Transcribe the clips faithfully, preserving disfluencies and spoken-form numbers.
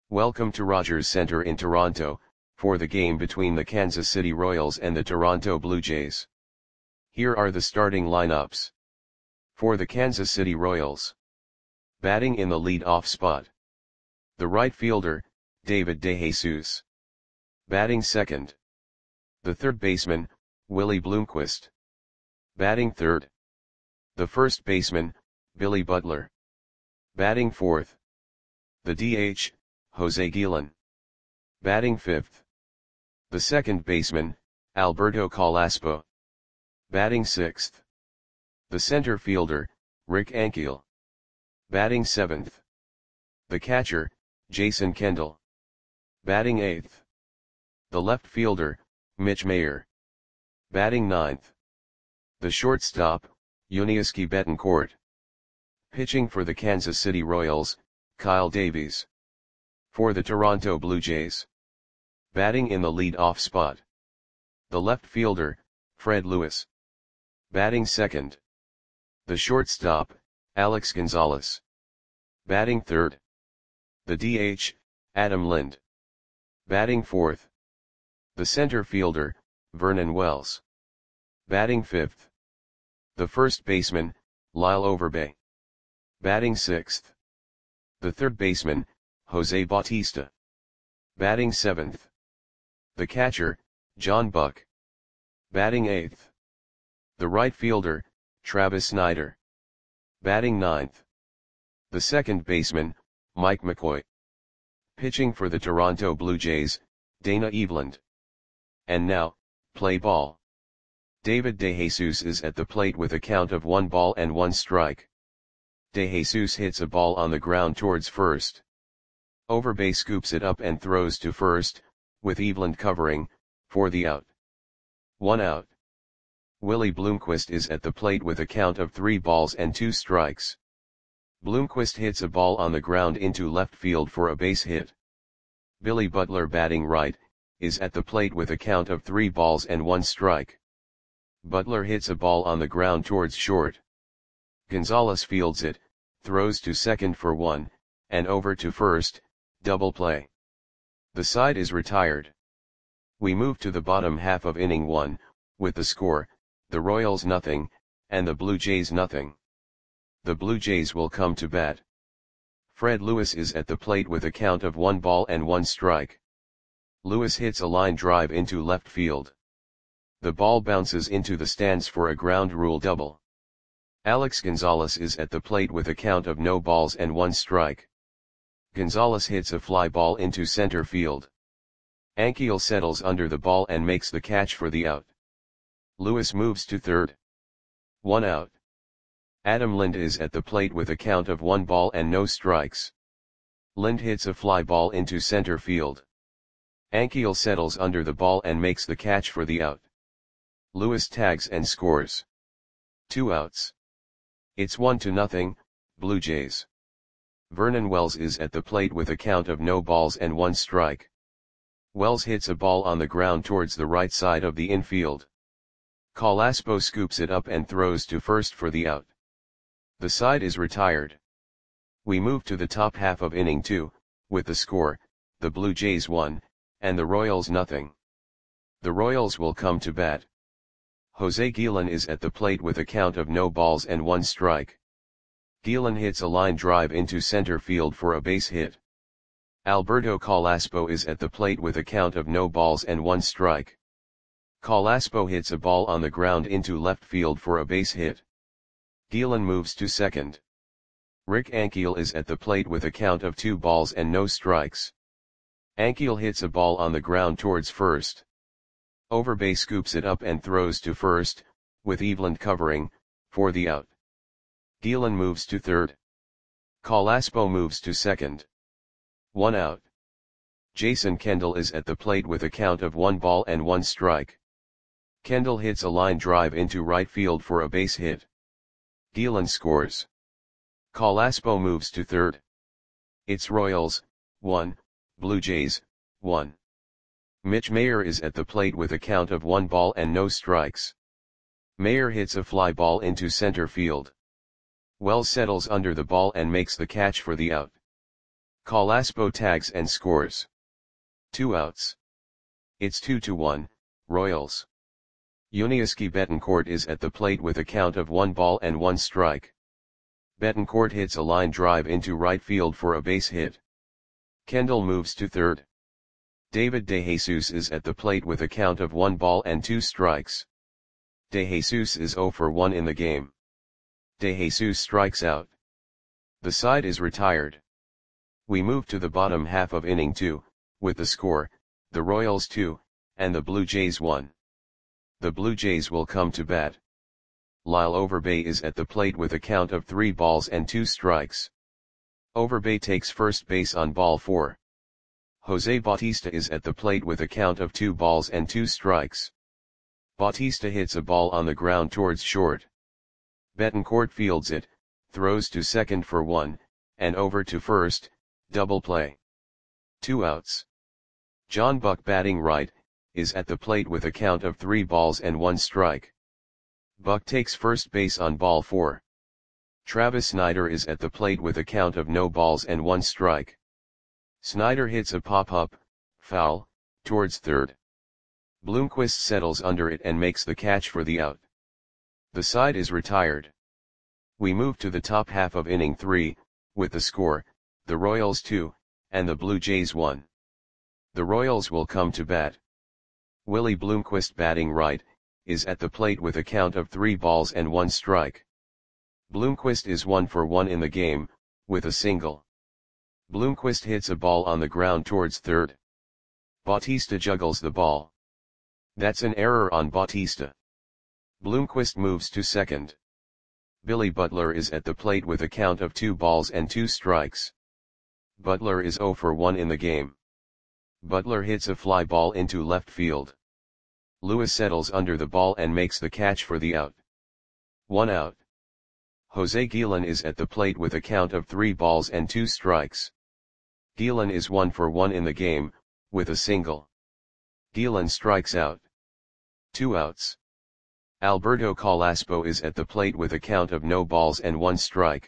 Welcome to Rogers Centre in Toronto, for the game between the Kansas City Royals and the Toronto Blue Jays. Here are the starting lineups. For the Kansas City Royals. Batting in the lead-off spot. The right fielder, David DeJesus. Batting second. The third baseman, Willie Bloomquist. Batting third. The first baseman, Billy Butler. Batting fourth. The D H, Jose Guillen. Batting fifth. The second baseman, Alberto Carrasco. Batting sixth. The center fielder, Rick Ankiel. Batting seventh. The catcher, Jason Kendall. Batting eighth. The left fielder, Mitch Mayer. Batting ninth. The shortstop, Yuniesky Betancourt. Pitching for the Kansas City Royals, Kyle Davies. For the Toronto Blue Jays. Batting in the lead-off spot. The left fielder, Fred Lewis. Batting second. The shortstop, Alex Gonzalez. Batting third. The D H, Adam Lind. Batting fourth. The center fielder, Vernon Wells. Batting fifth. The first baseman, Lyle Overbay. Batting sixth. The third baseman, Jose Bautista. Batting seventh. The catcher, John Buck. Batting eighth. The right fielder, Travis Snyder. Batting ninth. The second baseman, Mike McCoy. Pitching for the Toronto Blue Jays, Dana Eveland. And now, play ball. David DeJesus is at the plate with a count of one ball and one strike. DeJesus hits a ball on the ground towards first. Overbay scoops it up and throws to first, with Eveland covering, for the out. One out. Willie Bloomquist is at the plate with a count of three balls and two strikes. Bloomquist hits a ball on the ground into left field for a base hit. Billy Butler, batting right, is at the plate with a count of three balls and one strike. Butler hits a ball on the ground towards short. Gonzalez fields it, throws to second for one, and over to first, double play. The side is retired. We move to the bottom half of inning one, with the score, the Royals nothing, and the Blue Jays nothing. The Blue Jays will come to bat. Fred Lewis is at the plate with a count of one ball and one strike. Lewis hits a line drive into left field. The ball bounces into the stands for a ground rule double. Alex Gonzalez is at the plate with a count of no balls and one strike. Gonzalez hits a fly ball into center field. Ankiel settles under the ball and makes the catch for the out. Lewis moves to third. One out. Adam Lind is at the plate with a count of one ball and no strikes. Lind hits a fly ball into center field. Ankiel settles under the ball and makes the catch for the out. Lewis tags and scores. Two outs. It's one to nothing, Blue Jays. Vernon Wells is at the plate with a count of no balls and one strike. Wells hits a ball on the ground towards the right side of the infield. Carrasco scoops it up and throws to first for the out. The side is retired. We move to the top half of inning two, with the score, the Blue Jays one, and the Royals nothing. The Royals will come to bat. Jose Guillen is at the plate with a count of no balls and one strike. Guillen hits a line drive into center field for a base hit. Alberto Carrasco is at the plate with a count of no balls and one strike. Carrasco hits a ball on the ground into left field for a base hit. Guillen moves to second. Rick Ankiel is at the plate with a count of two balls and no strikes. Ankiel hits a ball on the ground towards first. Overbay scoops it up and throws to first, with Eveland covering, for the out. Guillen moves to third. Carrasco moves to second. One out. Jason Kendall is at the plate with a count of one ball and one strike. Kendall hits a line drive into right field for a base hit. Guillen scores. Carrasco moves to third. It's Royals, one, Blue Jays, one. Mitch Mayer is at the plate with a count of one ball and no strikes. Mayer hits a fly ball into center field. Wells settles under the ball and makes the catch for the out. Calaspo tags and scores. Two outs. It's two to one, Royals. Yuniesky Betancourt is at the plate with a count of one ball and one strike. Betancourt hits a line drive into right field for a base hit. Kendall moves to third. David DeJesus is at the plate with a count of one ball and two strikes. DeJesus is zero for one in the game. DeJesus strikes out. The side is retired. We move to the bottom half of inning two, with the score, the Royals two, and the Blue Jays one. The Blue Jays will come to bat. Lyle Overbay is at the plate with a count of three balls and two strikes. Overbay takes first base on ball four. Jose Bautista is at the plate with a count of two balls and two strikes. Bautista hits a ball on the ground towards short. Betancourt fields it, throws to second for one, and over to first, double play. Two outs. John Buck batting right, is at the plate with a count of three balls and one strike. Buck takes first base on ball four. Travis Snider is at the plate with a count of no balls and one strike. Snider hits a pop-up, foul, towards third. Bloomquist settles under it and makes the catch for the out. The side is retired. We move to the top half of inning three, with the score, the Royals two, and the Blue Jays one. The Royals will come to bat. Willie Bloomquist batting right, is at the plate with a count of three balls and one strike. Bloomquist is one for one in the game, with a single. Bloomquist hits a ball on the ground towards third. Bautista juggles the ball. That's an error on Bautista. Bloomquist moves to second. Billy Butler is at the plate with a count of two balls and two strikes. Butler is zero for one in the game. Butler hits a fly ball into left field. Lewis settles under the ball and makes the catch for the out. One out. Jose Guillen is at the plate with a count of three balls and two strikes. Guillen is one for one in the game, with a single. Guillen strikes out. Two outs. Alberto Calaspo is at the plate with a count of no balls and one strike.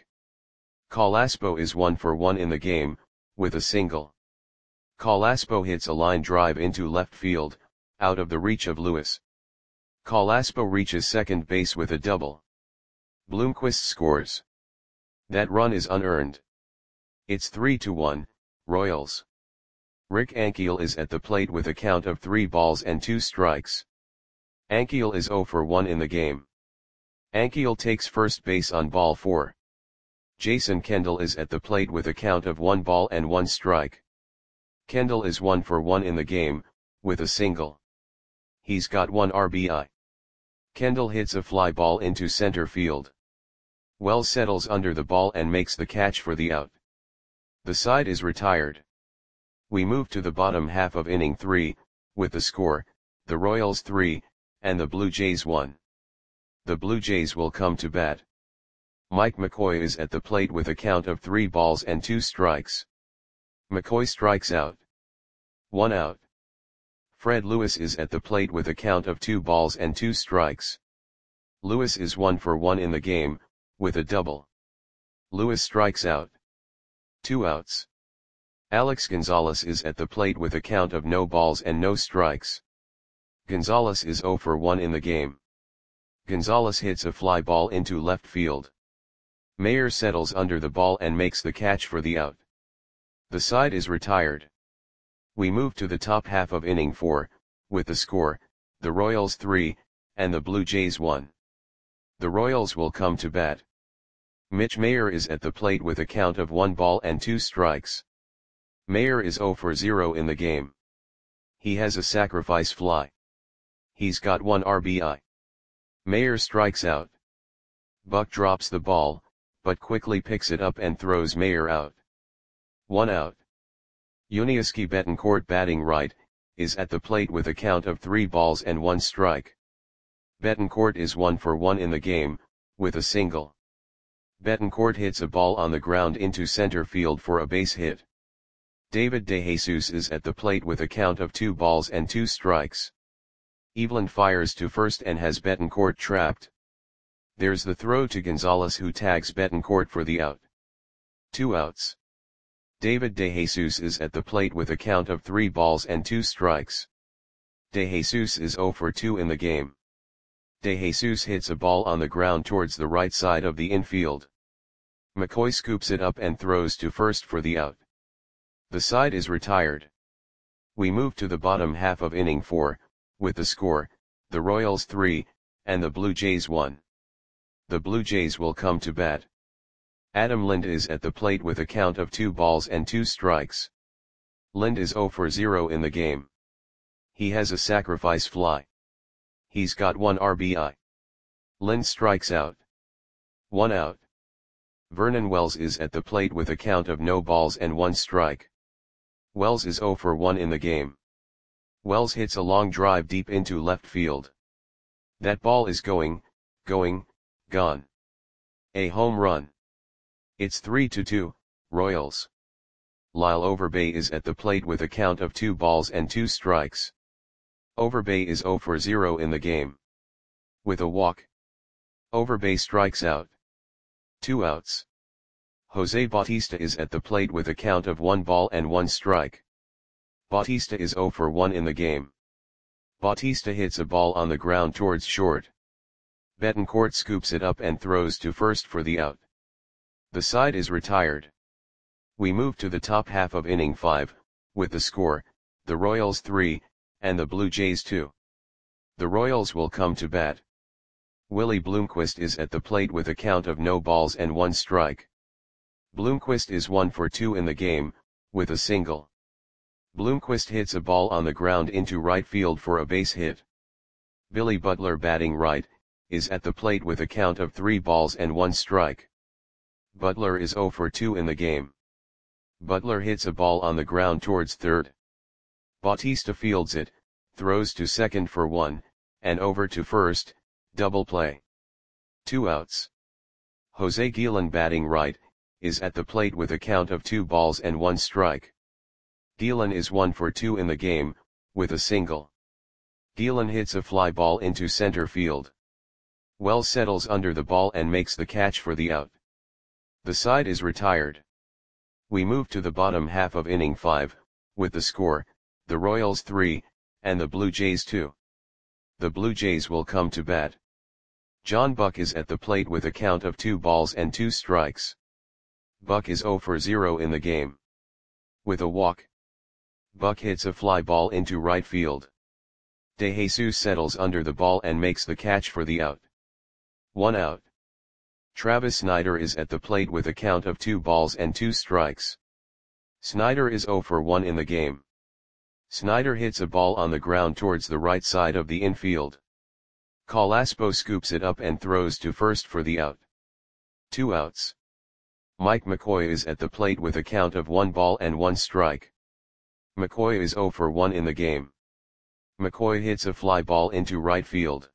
Calaspo is one for one in the game, with a single. Calaspo hits a line drive into left field, out of the reach of Lewis. Calaspo reaches second base with a double. Bloomquist scores. That run is unearned. It's three to one, Royals. Rick Ankiel is at the plate with a count of three balls and two strikes. Ankiel is zero for one in the game. Ankiel takes first base on ball four. Jason Kendall is at the plate with a count of one ball and one strike. Kendall is one for one in the game, with a single. He's got one R B I. Kendall hits a fly ball into center field. Wells settles under the ball and makes the catch for the out. The side is retired. We move to the bottom half of inning three, with the score, the Royals three, and the Blue Jays one. The Blue Jays will come to bat. Mike McCoy is at the plate with a count of three balls and two strikes. McCoy strikes out. One out. Fred Lewis is at the plate with a count of two balls and two strikes. Lewis is one for one in the game, with a double. Lewis strikes out. Two outs. Alex Gonzalez is at the plate with a count of no balls and no strikes. Gonzalez is zero for one in the game. Gonzalez hits a fly ball into left field. Mayer settles under the ball and makes the catch for the out. The side is retired. We move to the top half of inning four, with the score, the Royals three, and the Blue Jays one. The Royals will come to bat. Mitch Mayer is at the plate with a count of one ball and two strikes. Mayer is zero for zero in the game. He has a sacrifice fly. He's got one R B I. Mayer strikes out. Buck drops the ball, but quickly picks it up and throws Mayer out. One out. Yuniesky Betancourt batting right, is at the plate with a count of three balls and one strike. Betancourt is one for one in the game, with a single. Betancourt hits a ball on the ground into center field for a base hit. David DeJesus is at the plate with a count of two balls and two strikes. Evelyn fires to first and has Betancourt trapped. There's the throw to Gonzalez, who tags Betancourt for the out. Two outs. David DeJesus is at the plate with a count of three balls and two strikes. DeJesus is zero for two in the game. DeJesus hits a ball on the ground towards the right side of the infield. McCoy scoops it up and throws to first for the out. The side is retired. We move to the bottom half of inning four, with the score, the Royals three, and the Blue Jays one. The Blue Jays will come to bat. Adam Lind is at the plate with a count of two balls and two strikes. Lind is zero for zero in the game. He has a sacrifice fly. He's got one R B I. Lind strikes out. One out. Vernon Wells is at the plate with a count of no balls and one strike. Wells is zero for one in the game. Wells hits a long drive deep into left field. That ball is going, going, gone. A home run. It's three to two, Royals. Lyle Overbay is at the plate with a count of two balls and two strikes. Overbay is zero for zero in the game. With a walk. Overbay strikes out. Two outs. Jose Bautista is at the plate with a count of one ball and one strike. Bautista is zero for one in the game. Bautista hits a ball on the ground towards short. Betancourt scoops it up and throws to first for the out. The side is retired. We move to the top half of inning five, with the score, the Royals three, and the Blue Jays two. The Royals will come to bat. Willie Bloomquist is at the plate with a count of no balls and one strike. Bloomquist is one for two in the game, with a single. Bloomquist hits a ball on the ground into right field for a base hit. Billy Butler, batting right, is at the plate with a count of three balls and one strike. Butler is zero for two in the game. Butler hits a ball on the ground towards third. Bautista fields it, throws to second for one, and over to first, double play. Two outs. Jose Guillen, batting right, is at the plate with a count of two balls and one strike. Guillen is one for two in the game, with a single. Guillen hits a fly ball into center field. Wells settles under the ball and makes the catch for the out. The side is retired. We move to the bottom half of inning five, with the score, the Royals three, and the Blue Jays two. The Blue Jays will come to bat. John Buck is at the plate with a count of two balls and two strikes. Buck is zero for zero in the game. With a walk. Buck hits a fly ball into right field. DeJesus settles under the ball and makes the catch for the out. One out. Travis Snider is at the plate with a count of two balls and two strikes. Snider is zero for one in the game. Snider hits a ball on the ground towards the right side of the infield. Colaspo scoops it up and throws to first for the out. Two outs. Mike McCoy is at the plate with a count of one ball and one strike. McCoy is zero for one in the game. McCoy hits a fly ball into right field.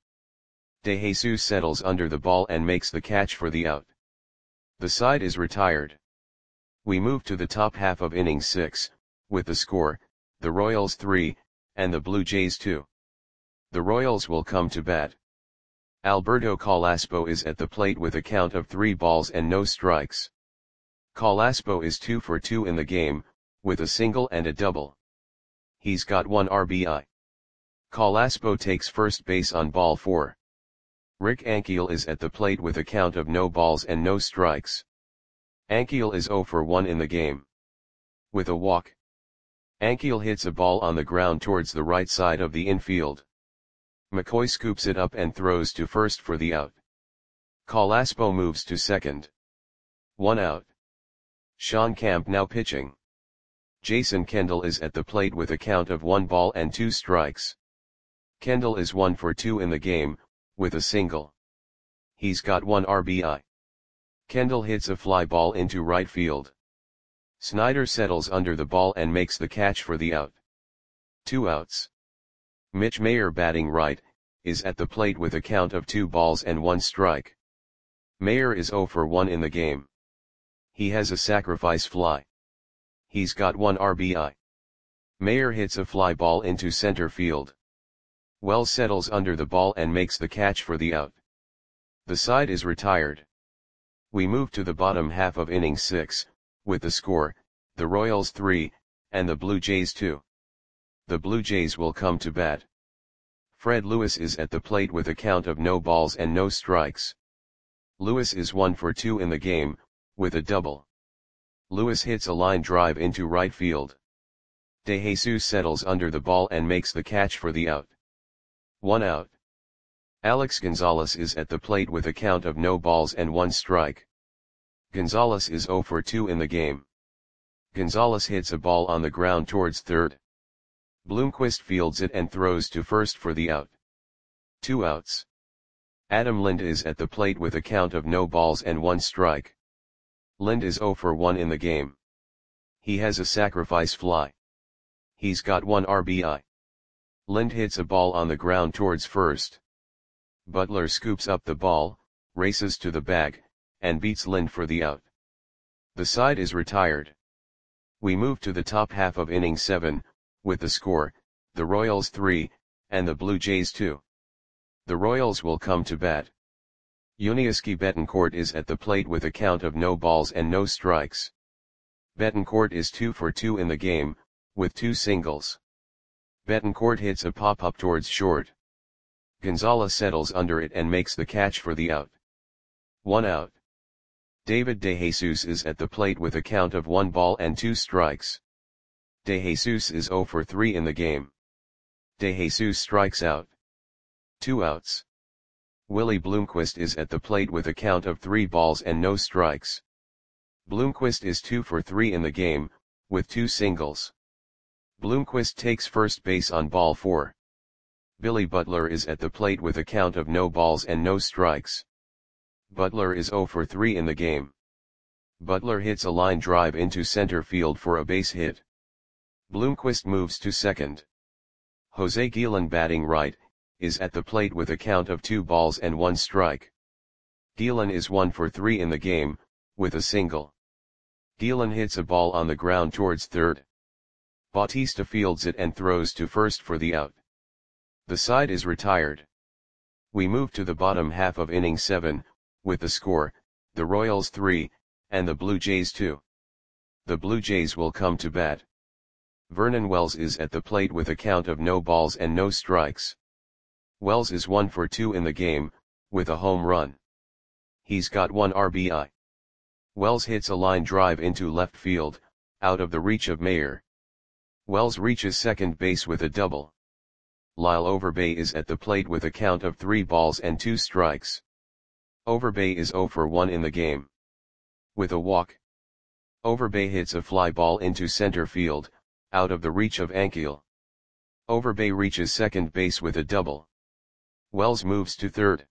DeJesus settles under the ball and makes the catch for the out. The side is retired. We move to the top half of inning six, with the score, the Royals three, and the Blue Jays two. The Royals will come to bat. Alberto Colaspo is at the plate with a count of three balls and no strikes. Colaspo is two for two in the game, with a single and a double. He's got one R B I. Colaspo takes first base on ball four. Rick Ankiel is at the plate with a count of no balls and no strikes. Ankiel is zero for one in the game. With a walk. Ankiel hits a ball on the ground towards the right side of the infield. McCoy scoops it up and throws to first for the out. Colaspo moves to second. One out. Sean Camp now pitching. Jason Kendall is at the plate with a count of one ball and two strikes. Kendall is one for two in the game, with a single. He's got one R B I. Kendall hits a fly ball into right field. Snider settles under the ball and makes the catch for the out. Two outs. Mitch Mayer, batting right, is at the plate with a count of two balls and one strike. Mayer is zero for one in the game. He has a sacrifice fly. He's got one R B I. Mayer hits a fly ball into center field. Wells settles under the ball and makes the catch for the out. The side is retired. We move to the bottom half of inning six, with the score, the Royals three, and the Blue Jays two. The Blue Jays will come to bat. Fred Lewis is at the plate with a count of no balls and no strikes. Lewis is one for two in the game, with a double. Lewis hits a line drive into right field. De Jesus settles under the ball and makes the catch for the out. One out. Alex Gonzalez is at the plate with a count of no balls and one strike. Gonzalez is zero for two in the game. Gonzalez hits a ball on the ground towards third. Bloomquist fields it and throws to first for the out. Two outs. Adam Lind is at the plate with a count of no balls and one strike. Lind is zero for one in the game. He has a sacrifice fly. He's got one R B I. Lind hits a ball on the ground towards first. Butler scoops up the ball, races to the bag, and beats Lind for the out. The side is retired. We move to the top half of inning seven, with the score, the Royals three, and the Blue Jays two. The Royals will come to bat. Yuniesky Betancourt is at the plate with a count of no balls and no strikes. Betancourt is two for two in the game, with two singles. Betancourt hits a pop-up towards short. Gonzalez settles under it and makes the catch for the out. One out. David De Jesus is at the plate with a count of one ball and two strikes. De Jesus is zero for three in the game. De Jesus strikes out. Two outs. Willie Bloomquist is at the plate with a count of three balls and no strikes. Bloomquist is two for three in the game, with two singles. Bloomquist takes first base on ball four. Billy Butler is at the plate with a count of no balls and no strikes. Butler is zero for three in the game. Butler hits a line drive into center field for a base hit. Bloomquist moves to second. Jose Guillen, batting right, is at the plate with a count of two balls and one strike. Guillen is one for three in the game, with a single. Guillen hits a ball on the ground towards third. Bautista fields it and throws to first for the out. The side is retired. We move to the bottom half of inning seven, with the score, the Royals three, and the Blue Jays two. The Blue Jays will come to bat. Vernon Wells is at the plate with a count of no balls and no strikes. Wells is one for two in the game, with a home run. He's got one R B I. Wells hits a line drive into left field, out of the reach of Mayer. Wells reaches second base with a double. Lyle Overbay is at the plate with a count of three balls and two strikes. Overbay is zero for one in the game. With a walk. Overbay hits a fly ball into center field, out of the reach of Ankiel. Overbay reaches second base with a double. Wells moves to third.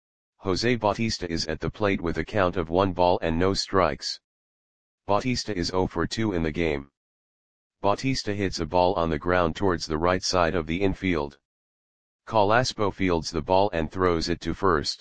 Jose Bautista is at the plate with a count of one ball and no strikes. Bautista is zero for two in the game. Bautista hits a ball on the ground towards the right side of the infield. Calaspo fields the ball and throws it to first.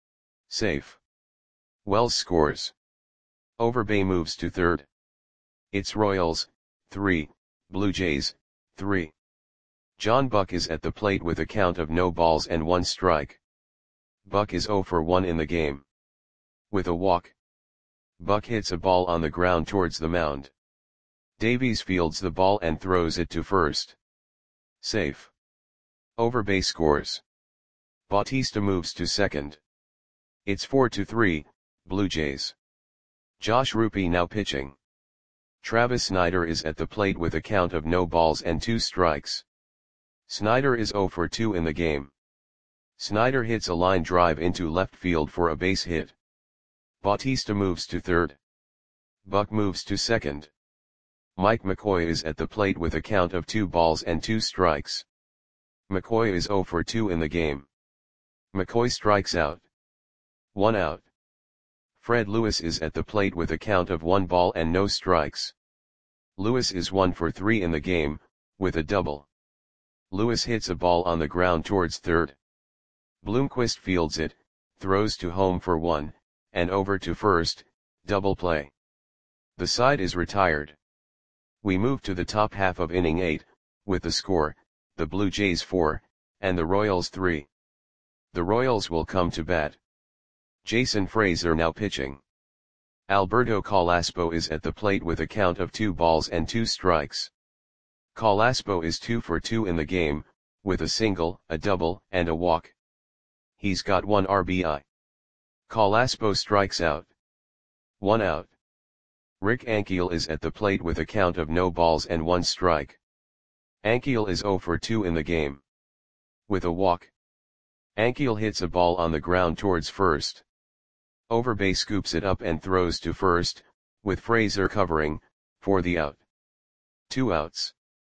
Safe. Wells scores. Overbay moves to third. It's Royals, three, Blue Jays, three. John Buck is at the plate with a count of no balls and one strike. Buck is zero for one in the game. With a walk. Buck hits a ball on the ground towards the mound. Davies fields the ball and throws it to first. Safe. Overbay scores. Bautista moves to second. It's four to three, Blue Jays. Josh Rupe now pitching. Travis Snyder is at the plate with a count of no balls and two strikes. Snyder is zero for two in the game. Snyder hits a line drive into left field for a base hit. Bautista moves to third. Buck moves to second. Mike McCoy is at the plate with a count of two balls and two strikes. McCoy is zero for two in the game. McCoy strikes out. One out. Fred Lewis is at the plate with a count of one ball and no strikes. Lewis is one for three in the game, with a double. Lewis hits a ball on the ground towards third. Bloomquist fields it, throws to home for one, and over to first, double play. The side is retired. We move to the top half of inning eight, with the score, the Blue Jays four, and the Royals three. The Royals will come to bat. Jason Frazier now pitching. Alberto Calaspo is at the plate with a count of two balls and two strikes. Calaspo is two for two in the game, with a single, a double, and a walk. He's got one R B I. Calaspo strikes out. One out. Rick Ankiel is at the plate with a count of no balls and one strike. Ankiel is zero for two in the game. With a walk. Ankiel hits a ball on the ground towards first. Overbay scoops it up and throws to first, with Fraser covering, for the out. Two outs.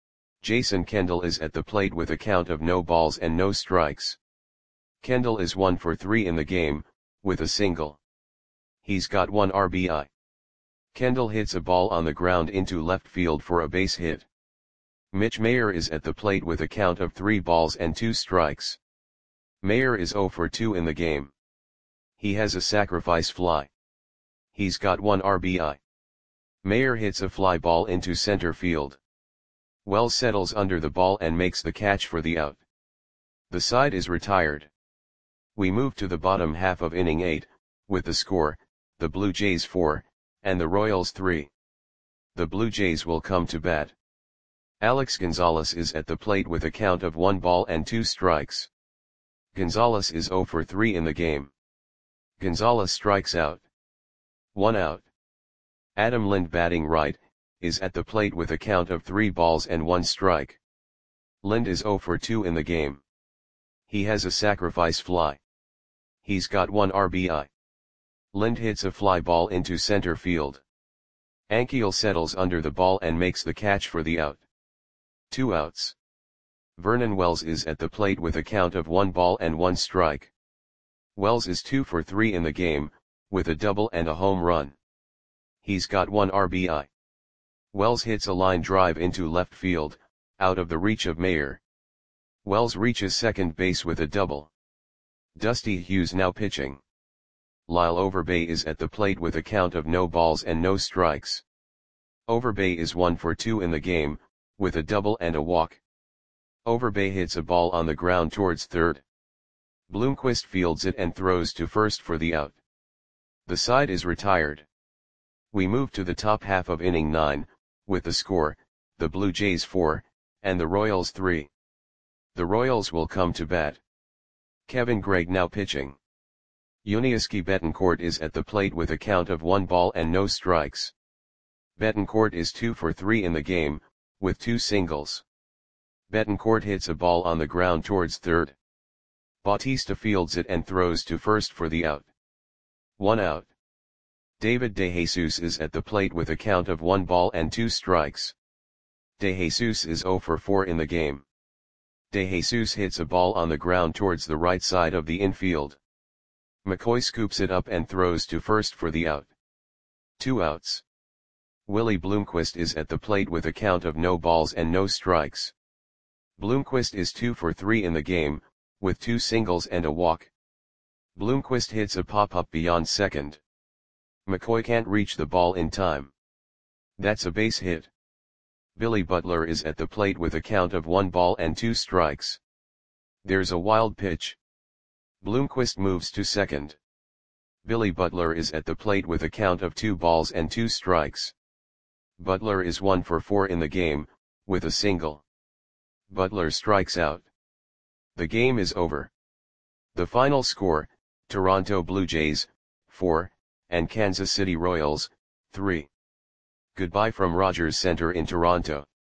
Jason Kendall is at the plate with a count of no balls and no strikes. Kendall is one for three in the game, with a single. He's got one R B I. Kendall hits a ball on the ground into left field for a base hit. Mitch Mayer is at the plate with a count of three balls and two strikes. Mayer is zero for two in the game. He has a sacrifice fly. He's got one R B I. Mayer hits a fly ball into center field. Wells settles under the ball and makes the catch for the out. The side is retired. We move to the bottom half of inning eight, with the score, the Blue Jays four, and the Royals three. The Blue Jays will come to bat. Alex Gonzalez is at the plate with a count of one ball and two strikes. Gonzalez is zero for three in the game. Gonzalez strikes out. One out. Adam Lind, batting right, is at the plate with a count of three balls and one strike. Lind is zero for two in the game. He has a sacrifice fly. He's got one R B I. Lind hits a fly ball into center field. Ankiel settles under the ball and makes the catch for the out. Two outs. Vernon Wells is at the plate with a count of one ball and one strike. Wells is two for three in the game, with a double and a home run. He's got one R B I. Wells hits a line drive into left field, out of the reach of Mayer. Wells reaches second base with a double. Dusty Hughes now pitching. Lyle Overbay is at the plate with a count of no balls and no strikes. Overbay is one for two in the game, with a double and a walk. Overbay hits a ball on the ground towards third. Bloomquist fields it and throws to first for the out. The side is retired. We move to the top half of inning nine, with the score, the Blue Jays four, and the Royals three. The Royals will come to bat. Kevin Gregg now pitching. Yuniesky Betancourt is at the plate with a count of one ball and no strikes. Betancourt is two for three in the game, with two singles. Betancourt hits a ball on the ground towards third. Bautista fields it and throws to first for the out. One out. David DeJesus is at the plate with a count of one ball and two strikes. DeJesus is zero for four in the game. DeJesus hits a ball on the ground towards the right side of the infield. McCoy scoops it up and throws to first for the out. Two outs. Willie Bloomquist is at the plate with a count of no balls and no strikes. Bloomquist is two for three in the game, with two singles and a walk. Bloomquist hits a pop-up beyond second. McCoy can't reach the ball in time. That's a base hit. Billy Butler is at the plate with a count of one ball and two strikes. There's a wild pitch. Bloomquist moves to second. Billy Butler is at the plate with a count of two balls and two strikes. Butler is one for four in the game, with a single. Butler strikes out. The game is over. The final score, Toronto Blue Jays, four, and Kansas City Royals, three. Goodbye from Rogers Center in Toronto.